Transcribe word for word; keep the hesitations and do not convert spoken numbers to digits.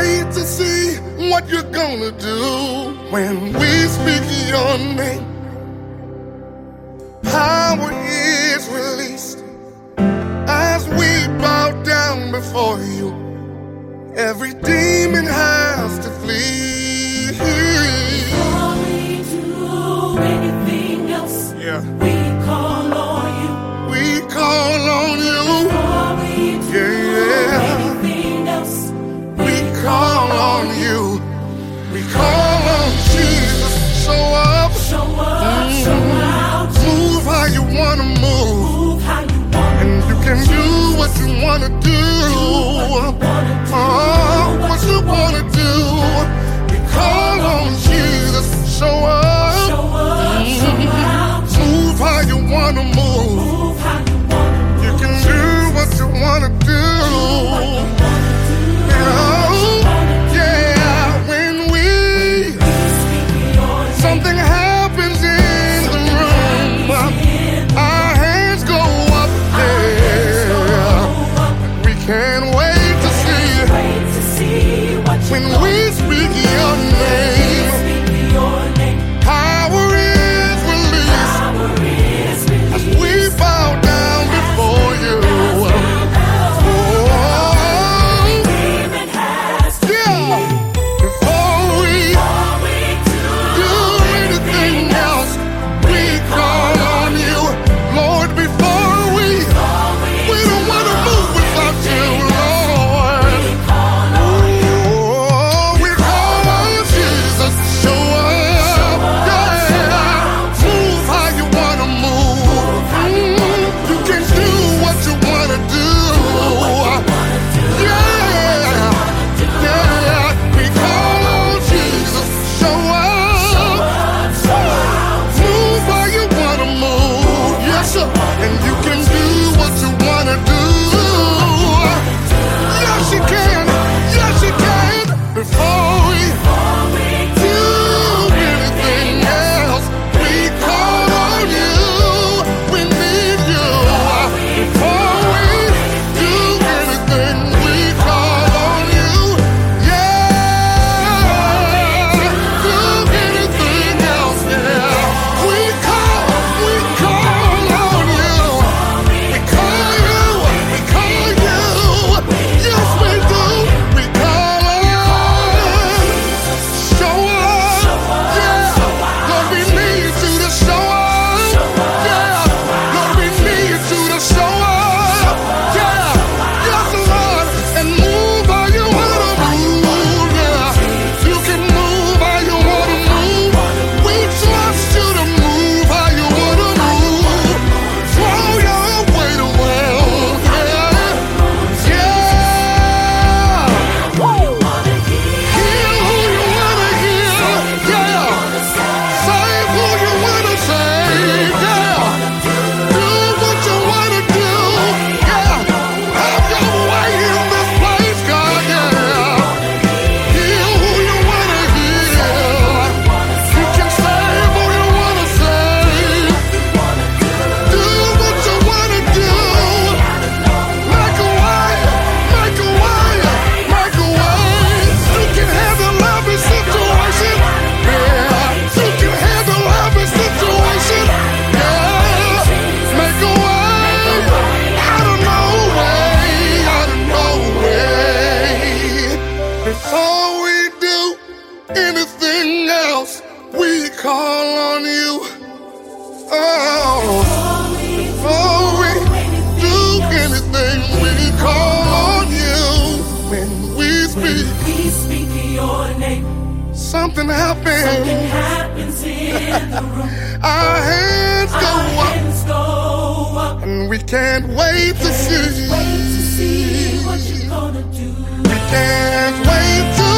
wait to see what you're gonna do when we speak your name. Power is released as we bow down before you. Every demon has to flee. Before we do anything else, Yeah. we call on you. We call on you. Before we do Yeah. anything else, We call on you. We call on Jesus. Show up. show up, show out, Move how you wanna move. move how you want. And you can do what you wanna do. Oh, what you wanna do. We call on Jesus. Show up. Show up, show out, Move how you wanna move. move how you want. You can do what you wanna do. Yeah, when we something happens in the room, our hands go up there. We can't wait to see Wait to see what you when we speak your name. speak your name. Power is released Power is as released. we bow down before you. Oh, Demon has to yeah. Before we All we do do anything else, we call on you, Lord. Before we, all we we don't want to move without you, Lord. call on Oh, we call on Jesus. Show up, yeah. Move how you wanna move. Mm, you can do what you wanna do. Yeah, yeah. We call on Jesus. Show up. Move how you wanna move. Yes, sir. And you can do what you wanna do. Yes, you can. Yes, you can. Before we do anything else, we call on you. We need you. Before we do anything, we call on you. Yeah. Do anything else, yeah. We call, we call on you. We call you, we call you. Yes, we do. We call on. Show up. Yeah. Lord, we need you to show up. Yeah. Lord, we need you to show up. Yeah. Yes, Lord. And move how you wanna move. Yeah. You can move how you wanna move. We trust you to move how you wanna move. Throw your weight around. Yeah. Yeah. Heal who you wanna heal. Yeah. Save who you wanna save. Yeah. Do what you wanna do. Yeah. Have your way in this place, God. Yeah. Heal who you wanna heal. You can save who you wanna save. Do what you wanna do. Make a way, make a way, make a way. You can handle every situation. Yeah. You can handle every situation. Yeah. Make a way out of no way, out of no way. Before we do anything else, we call on you. Oh. Before we do anything, we call on you. When we speak, we speak your name. something happens. Something happens in the room. Our hands go Our up, hands go up. and we can't wait to see. Wait to see what you're gonna do. We can't wait to